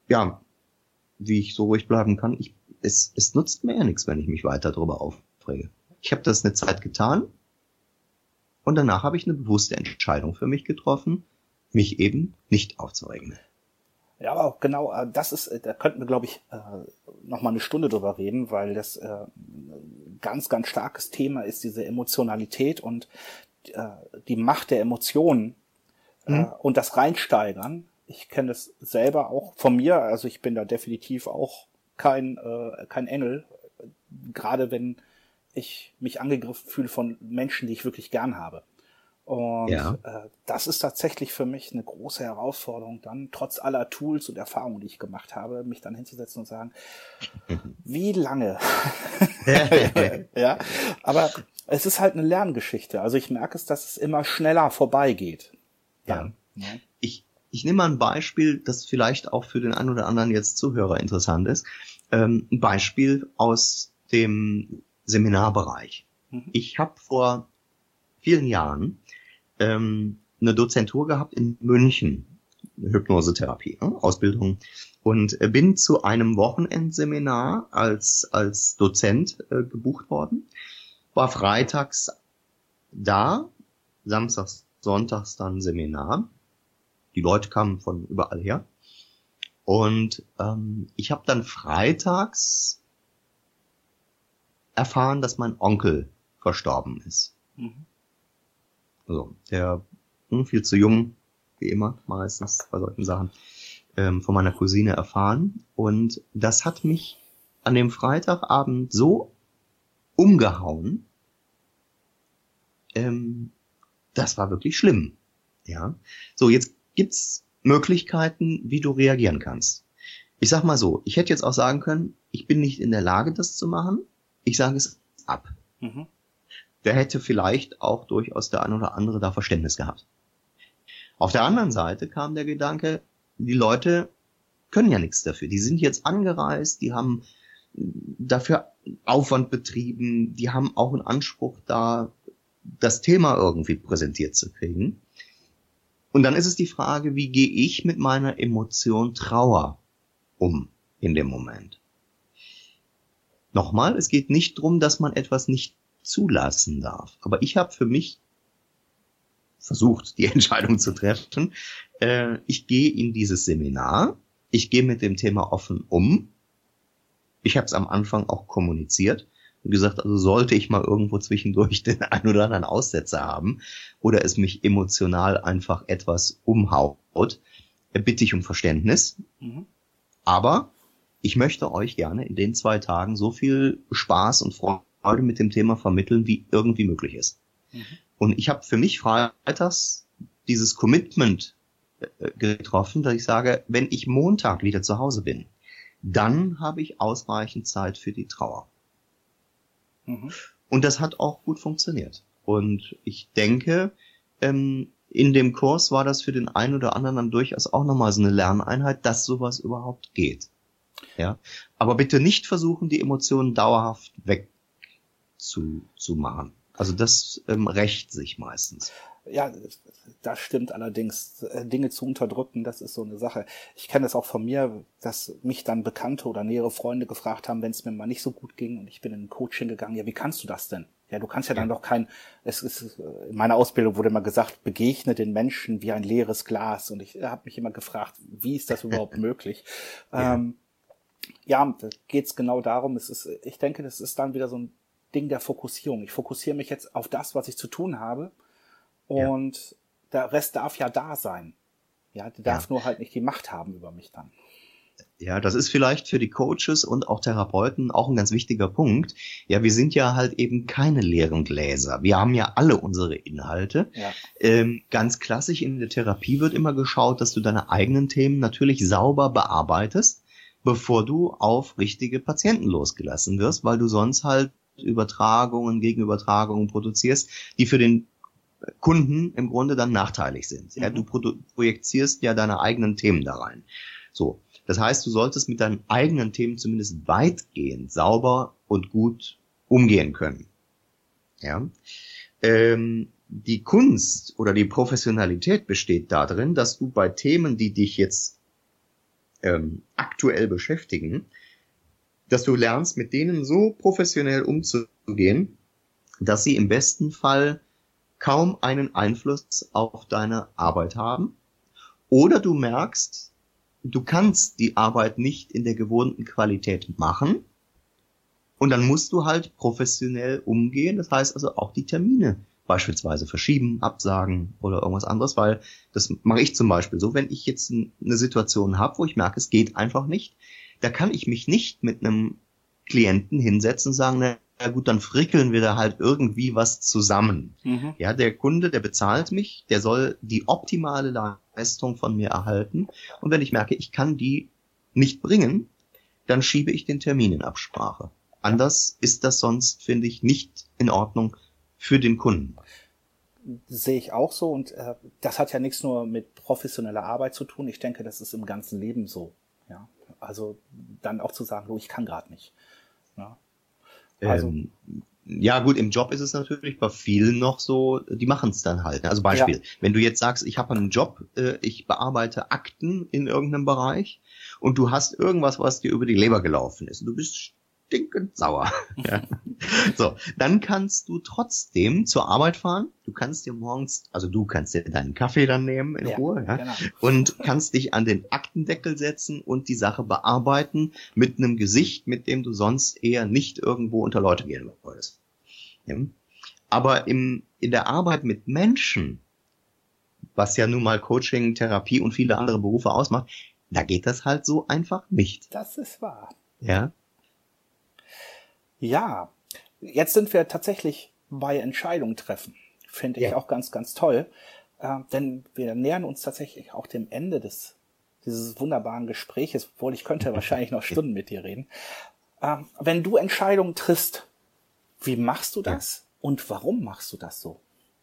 ja, wie ich so ruhig bleiben kann, es nutzt mir ja nichts, wenn ich mich weiter darüber aufrege. Ich habe das eine Zeit getan und danach habe ich eine bewusste Entscheidung für mich getroffen, mich eben nicht aufzuregen. Ja, aber auch genau, da könnten wir, glaube ich, noch mal eine Stunde drüber reden, weil das ein ganz, ganz starkes Thema ist, diese Emotionalität und die Macht der Emotionen und das Reinsteigern. Ich kenne das selber auch von mir, also ich bin da definitiv auch kein Engel, gerade wenn ich mich angegriffen fühle von Menschen, die ich wirklich gern habe. Und das ist tatsächlich für mich eine große Herausforderung, dann trotz aller Tools und Erfahrungen, die ich gemacht habe, mich dann hinzusetzen und sagen, wie lange? Ja, aber es ist halt eine Lerngeschichte. Also ich merke es, dass es immer schneller vorbeigeht. Dann, ja. Ich nehme mal ein Beispiel, das vielleicht auch für den einen oder anderen jetzt Zuhörer interessant ist. Ein Beispiel aus dem Seminarbereich. Ich habe vor vielen Jahren eine Dozentur gehabt in München, Hypnosetherapie, Ausbildung, und bin zu einem Wochenendseminar als Dozent gebucht worden, war freitags da, samstags, sonntags dann Seminar. Die Leute kamen von überall her. Und ich habe dann freitags erfahren, dass mein Onkel verstorben ist. Also, der viel zu jung, wie immer, meistens bei solchen Sachen, von meiner Cousine erfahren. Und das hat mich an dem Freitagabend so umgehauen. Das war wirklich schlimm. Ja. So, jetzt gibt's Möglichkeiten, wie du reagieren kannst. Ich sag mal so, ich hätte jetzt auch sagen können, ich bin nicht in der Lage, das zu machen. Ich sage es ab. Der hätte vielleicht auch durchaus der ein oder andere da Verständnis gehabt. Auf der anderen Seite kam der Gedanke, die Leute können ja nichts dafür. Die sind jetzt angereist, die haben dafür Aufwand betrieben, die haben auch einen Anspruch da, das Thema irgendwie präsentiert zu kriegen. Und dann ist es die Frage, wie gehe ich mit meiner Emotion Trauer um in dem Moment? Nochmal, es geht nicht darum, dass man etwas nicht zulassen darf. Aber ich habe für mich versucht, die Entscheidung zu treffen. Ich gehe in dieses Seminar. Ich gehe mit dem Thema offen um. Ich habe es am Anfang auch kommuniziert und gesagt, also sollte ich mal irgendwo zwischendurch den einen oder anderen Aussetzer haben oder es mich emotional einfach etwas umhaut, bitte ich um Verständnis. Aber ich möchte euch gerne in den 2 Tagen so viel Spaß und Freude mit dem Thema vermitteln, wie irgendwie möglich ist. Und ich habe für mich freitags dieses Commitment getroffen, dass ich sage, wenn ich Montag wieder zu Hause bin, dann habe ich ausreichend Zeit für die Trauer. Und das hat auch gut funktioniert. Und ich denke, in dem Kurs war das für den einen oder anderen dann durchaus auch nochmal so eine Lerneinheit, dass sowas überhaupt geht. Ja, aber bitte nicht versuchen, die Emotionen dauerhaft wegzumachen. Also das rächt sich meistens. Ja, das stimmt allerdings. Dinge zu unterdrücken, das ist so eine Sache. Ich kenne das auch von mir, dass mich dann Bekannte oder nähere Freunde gefragt haben, wenn es mir mal nicht so gut ging und ich bin in ein Coaching gegangen, ja, wie kannst du das denn? Ja, du kannst ja dann doch in meiner Ausbildung wurde immer gesagt, begegne den Menschen wie ein leeres Glas. Und ich habe mich immer gefragt, wie ist das überhaupt möglich? Ja, da geht's genau darum. Ich denke, das ist dann wieder so ein Ding der Fokussierung. Ich fokussiere mich jetzt auf das, was ich zu tun habe. Und der Rest darf ja da sein. Ja, der darf nur halt nicht die Macht haben über mich dann. Ja, das ist vielleicht für die Coaches und auch Therapeuten auch ein ganz wichtiger Punkt. Ja, wir sind ja halt eben keine leeren Gläser. Wir haben ja alle unsere Inhalte. Ganz klassisch in der Therapie wird immer geschaut, dass du deine eigenen Themen natürlich sauber bearbeitest, bevor du auf richtige Patienten losgelassen wirst, weil du sonst halt Gegenübertragungen produzierst, die für den Kunden im Grunde dann nachteilig sind. Ja, du projizierst ja deine eigenen Themen da rein. So, das heißt, du solltest mit deinen eigenen Themen zumindest weitgehend sauber und gut umgehen können. Ja, die Kunst oder die Professionalität besteht darin, dass du bei Themen, die dich jetzt aktuell beschäftigen, dass du lernst, mit denen so professionell umzugehen, dass sie im besten Fall kaum einen Einfluss auf deine Arbeit haben. Oder du merkst, du kannst die Arbeit nicht in der gewohnten Qualität machen. Und dann musst du halt professionell umgehen. Das heißt also auch die Termine beispielsweise verschieben, absagen oder irgendwas anderes, weil das mache ich zum Beispiel so, wenn ich jetzt eine Situation habe, wo ich merke, es geht einfach nicht, da kann ich mich nicht mit einem Klienten hinsetzen und sagen, na gut, dann frickeln wir da halt irgendwie was zusammen. Mhm. Ja, der Kunde, der bezahlt mich, der soll die optimale Leistung von mir erhalten. Und wenn ich merke, ich kann die nicht bringen, dann schiebe ich den Termin in Absprache. Anders ist das sonst, finde ich, nicht in Ordnung für den Kunden. Sehe ich auch so, und das hat ja nichts nur mit professioneller Arbeit zu tun. Ich denke, das ist im ganzen Leben so. Ja, also dann auch zu sagen, ich kann gerade nicht. Ja. Also, ja gut, im Job ist es natürlich bei vielen noch so, die machen es dann halt. Also Beispiel, wenn du jetzt sagst, ich habe einen Job, ich bearbeite Akten in irgendeinem Bereich und du hast irgendwas, was dir über die Leber gelaufen ist und du bist stinkend sauer. Ja. So, dann kannst du trotzdem zur Arbeit fahren. Du kannst dir morgens, also du kannst dir deinen Kaffee dann nehmen in Ruhe, ja, genau. Und kannst dich an den Aktendeckel setzen und die Sache bearbeiten mit einem Gesicht, mit dem du sonst eher nicht irgendwo unter Leute gehen würdest. Ja. Aber in der Arbeit mit Menschen, was ja nun mal Coaching, Therapie und viele andere Berufe ausmacht, da geht das halt so einfach nicht. Das ist wahr. Ja. Ja, jetzt sind wir tatsächlich bei Entscheidungen treffen. Finde ich auch ganz, ganz toll. Denn wir nähern uns tatsächlich auch dem Ende dieses wunderbaren Gespräches, obwohl ich könnte wahrscheinlich noch Stunden mit dir reden. Wenn du Entscheidungen triffst, wie machst du das und warum machst du das so?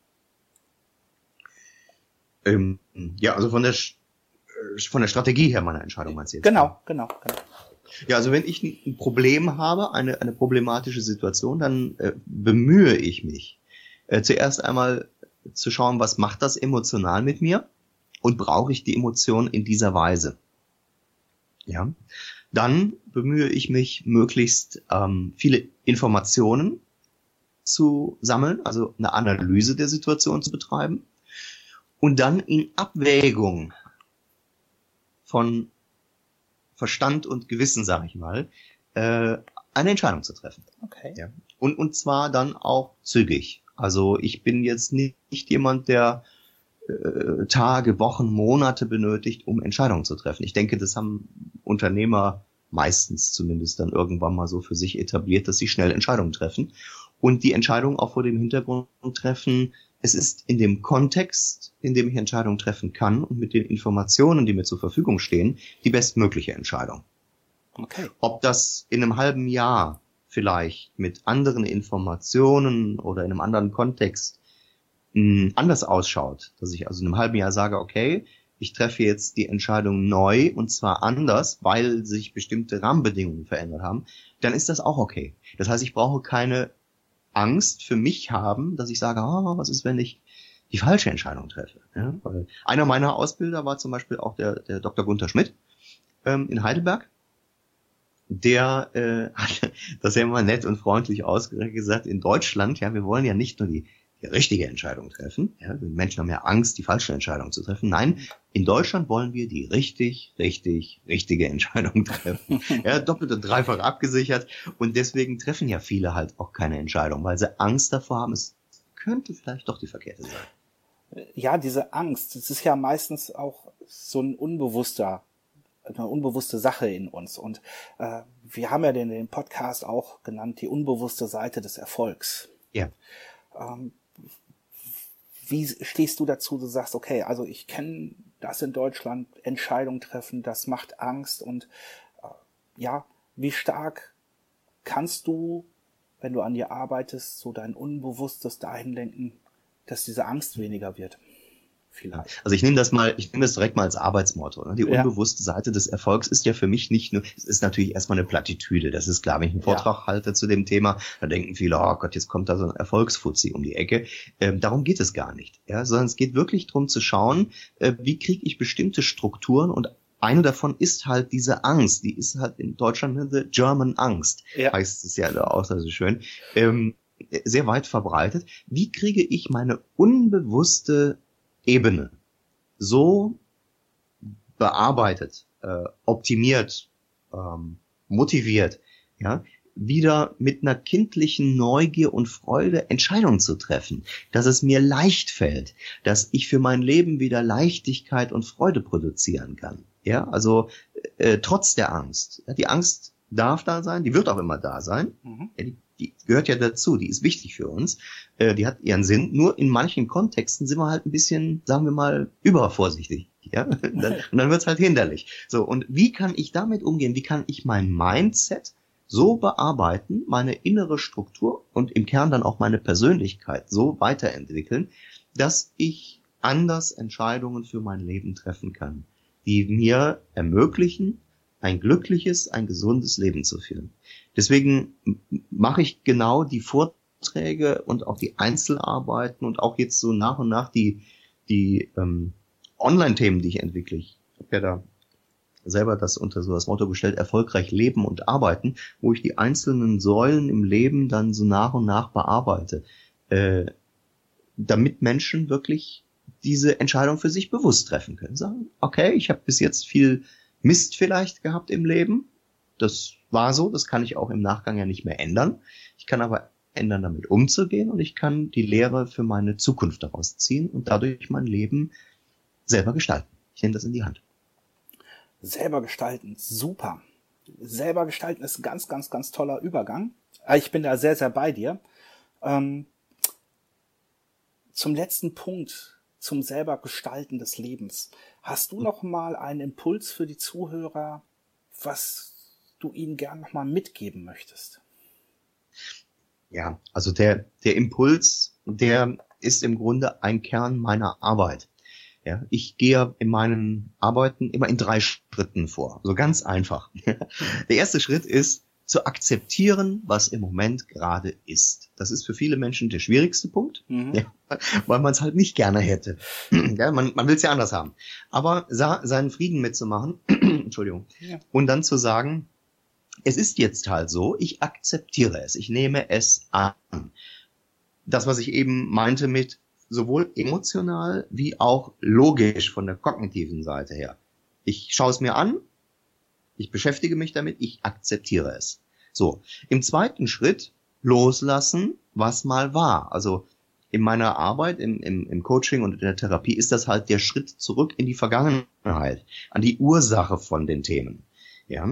Ja, also von der Strategie her meiner Entscheidung meinst du jetzt? Genau. Ja, also wenn ich ein Problem habe, eine problematische Situation, dann bemühe ich mich, zuerst einmal zu schauen, was macht das emotional mit mir und brauche ich die Emotion in dieser Weise. Ja, dann bemühe ich mich, möglichst viele Informationen zu sammeln, also eine Analyse der Situation zu betreiben und dann in Abwägung von Verstand und Gewissen, sage ich mal, eine Entscheidung zu treffen. Okay. Ja. Und zwar dann auch zügig. Also ich bin jetzt nicht jemand, der Tage, Wochen, Monate benötigt, um Entscheidungen zu treffen. Ich denke, das haben Unternehmer meistens zumindest dann irgendwann mal so für sich etabliert, dass sie schnell Entscheidungen treffen. Und die Entscheidung auch vor dem Hintergrund treffen, es ist in dem Kontext, in dem ich Entscheidungen treffen kann und mit den Informationen, die mir zur Verfügung stehen, die bestmögliche Entscheidung. Okay. Ob das in einem halben Jahr vielleicht mit anderen Informationen oder in einem anderen Kontext anders ausschaut, dass ich also in einem halben Jahr sage, okay, ich treffe jetzt die Entscheidung neu und zwar anders, weil sich bestimmte Rahmenbedingungen verändert haben, dann ist das auch okay. Das heißt, ich brauche keine Angst für mich haben, dass ich sage, was ist, wenn ich die falsche Entscheidung treffe? Ja, weil einer meiner Ausbilder war zum Beispiel auch der Dr. Gunther Schmidt in Heidelberg. Der hat das ja immer nett und freundlich gesagt, in Deutschland, ja, wir wollen ja nicht nur die richtige Entscheidung treffen. Ja, die Menschen haben ja Angst, die falsche Entscheidung zu treffen. Nein, in Deutschland wollen wir die richtige Entscheidung treffen. Ja, doppelt und dreifach abgesichert. Und deswegen treffen ja viele halt auch keine Entscheidung, weil sie Angst davor haben, es könnte vielleicht doch die verkehrte sein. Ja, diese Angst, das ist ja meistens auch so eine unbewusste Sache in uns. Und wir haben ja den Podcast auch genannt, die unbewusste Seite des Erfolgs. Ja. Wie stehst du dazu, du sagst, okay, also ich kenne das in Deutschland, Entscheidungen treffen, das macht Angst und wie stark kannst du, wenn du an dir arbeitest, so dein Unbewusstes dahin lenken, dass diese Angst weniger wird? Vielleicht. Also ich nehme das direkt mal als Arbeitsmotto. Ne? Die unbewusste Seite des Erfolgs ist ja für mich nicht nur, es ist natürlich erstmal eine Plattitüde. Das ist klar, wenn ich einen Vortrag halte zu dem Thema, dann denken viele, oh Gott, jetzt kommt da so ein Erfolgsfuzzi um die Ecke. Darum geht es gar nicht. Ja? Sondern es geht wirklich darum zu schauen, wie kriege ich bestimmte Strukturen und eine davon ist halt diese Angst, die ist halt in Deutschland the German Angst, heißt es ja auch so schön, sehr weit verbreitet. Wie kriege ich meine unbewusste Ebene so bearbeitet, optimiert, motiviert, ja, wieder mit einer kindlichen Neugier und Freude Entscheidungen zu treffen, dass es mir leicht fällt, dass ich für mein Leben wieder Leichtigkeit und Freude produzieren kann. Ja, also trotz der Angst. Ja, die Angst darf da sein, die wird auch immer da sein. Ja, die gehört ja dazu, die ist wichtig für uns. Die hat ihren Sinn. Nur in manchen Kontexten sind wir halt ein bisschen, sagen wir mal, übervorsichtig. Ja, und dann wird's halt hinderlich. So, und wie kann ich damit umgehen? Wie kann ich mein Mindset so bearbeiten, meine innere Struktur und im Kern dann auch meine Persönlichkeit so weiterentwickeln, dass ich anders Entscheidungen für mein Leben treffen kann, die mir ermöglichen, ein glückliches, ein gesundes Leben zu führen. Deswegen mache ich genau die Vorträge und auch die Einzelarbeiten und auch jetzt so nach und nach die Online-Themen, die ich entwickle. Ich habe ja da selber das unter so das Motto gestellt, erfolgreich leben und arbeiten, wo ich die einzelnen Säulen im Leben dann so nach und nach bearbeite, damit Menschen wirklich diese Entscheidung für sich bewusst treffen können. Sagen, okay, ich habe bis jetzt viel Mist vielleicht gehabt im Leben, das war so, das kann ich auch im Nachgang ja nicht mehr ändern. Ich kann aber ändern, damit umzugehen, und ich kann die Lehre für meine Zukunft daraus ziehen und dadurch mein Leben selber gestalten. Ich nehme das in die Hand. Selber gestalten, super. Selber gestalten ist ein ganz, ganz, ganz toller Übergang. Ich bin da sehr, sehr bei dir. Zum letzten Punkt, zum selber Gestalten des Lebens. Hast du noch mal einen Impuls für die Zuhörer, was du ihnen gern noch mal mitgeben möchtest? Ja, also der Impuls, der ist im Grunde ein Kern meiner Arbeit. Ja, ich gehe in meinen Arbeiten immer in 3 Schritten vor. So ganz einfach. Der erste Schritt ist, zu akzeptieren, was im Moment gerade ist. Das ist für viele Menschen der schwierigste Punkt, ja, weil man es halt nicht gerne hätte. Ja, man will es ja anders haben. Aber seinen Frieden mitzumachen, Entschuldigung, und dann zu sagen, es ist jetzt halt so, ich akzeptiere es, ich nehme es an. Das, was ich eben meinte mit sowohl emotional wie auch logisch von der kognitiven Seite her. Ich schaue es mir an, ich beschäftige mich damit, ich akzeptiere es. So, im zweiten Schritt loslassen, was mal war. Also in meiner Arbeit, im Coaching und in der Therapie ist das halt der Schritt zurück in die Vergangenheit, an die Ursache von den Themen. Ja,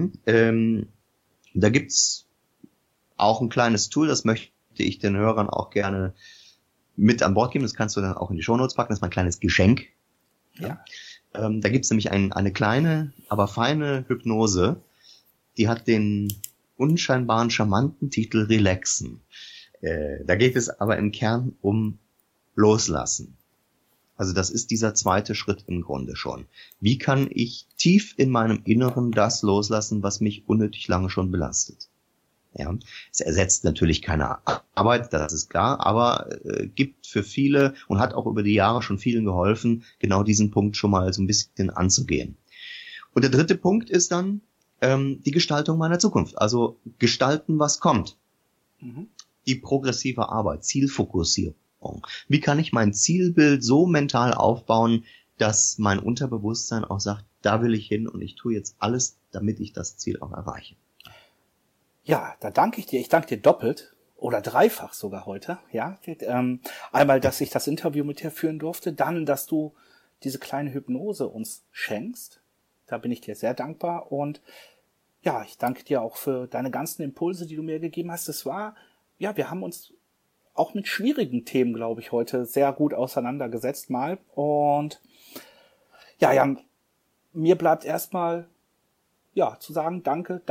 da gibt's auch ein kleines Tool, das möchte ich den Hörern auch gerne mit an Bord geben. Das kannst du dann auch in die Shownotes packen. Das ist mein kleines Geschenk. Ja. Da gibt's nämlich eine kleine, aber feine Hypnose. Die hat den unscheinbaren, charmanten Titel Relaxen. Da geht es aber im Kern um Loslassen. Also das ist dieser zweite Schritt im Grunde schon. Wie kann ich tief in meinem Inneren das loslassen, was mich unnötig lange schon belastet? Ja, es ersetzt natürlich keine Arbeit, das ist klar, aber gibt für viele und hat auch über die Jahre schon vielen geholfen, genau diesen Punkt schon mal so ein bisschen anzugehen. Und der dritte Punkt ist dann die Gestaltung meiner Zukunft, also gestalten, was kommt. Die progressive Arbeit, Zielfokussierung. Wie kann ich mein Zielbild so mental aufbauen, dass mein Unterbewusstsein auch sagt, da will ich hin und ich tue jetzt alles, damit ich das Ziel auch erreiche. Ja, da danke ich dir. Ich danke dir doppelt oder dreifach sogar heute. Ja, einmal, dass ich das Interview mit dir führen durfte, dann, dass du diese kleine Hypnose uns schenkst. Da bin ich dir sehr dankbar. Und ja, ich danke dir auch für deine ganzen Impulse, die du mir gegeben hast. Wir haben uns auch mit schwierigen Themen, glaube ich, heute sehr gut auseinandergesetzt mal. Und ja, mir bleibt erstmal zu sagen, danke.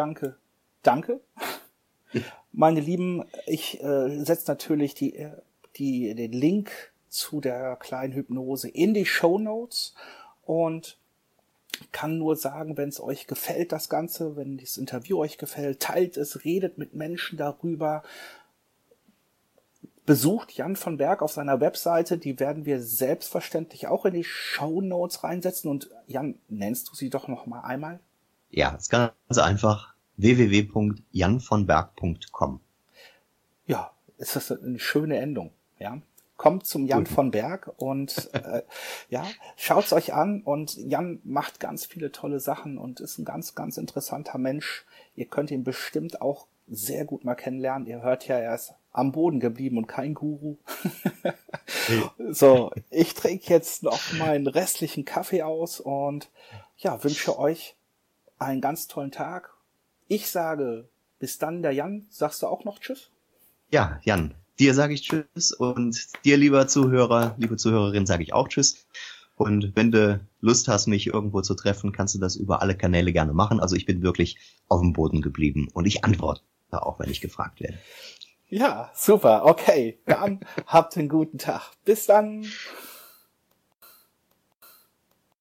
Meine Lieben, ich setze natürlich den Link zu der kleinen Hypnose in die Shownotes und kann nur sagen, wenn es euch gefällt, das Ganze, wenn das Interview euch gefällt, teilt es, redet mit Menschen darüber, besucht Jan von Berg auf seiner Webseite. Die werden wir selbstverständlich auch in die Shownotes reinsetzen. Und Jan, nennst du sie doch noch mal einmal? Ja, ist ganz einfach. www.janvonberg.com. Ja, ist das eine schöne Endung, ja. Kommt zum Jan von Berg und schaut's euch an. Und Jan macht ganz viele tolle Sachen und ist ein ganz, ganz interessanter Mensch. Ihr könnt ihn bestimmt auch sehr gut mal kennenlernen. Ihr hört ja, er ist am Boden geblieben und kein Guru. So, ich trinke jetzt noch meinen restlichen Kaffee aus und ja, wünsche euch einen ganz tollen Tag. Ich sage bis dann, der Jan. Sagst du auch noch Tschüss? Ja, Jan, dir sage ich Tschüss und dir, lieber Zuhörer, liebe Zuhörerin, sage ich auch Tschüss. Und wenn du Lust hast, mich irgendwo zu treffen, kannst du das über alle Kanäle gerne machen. Also ich bin wirklich auf dem Boden geblieben und ich antworte auch, wenn ich gefragt werde. Ja, super. Okay, dann habt einen guten Tag. Bis dann.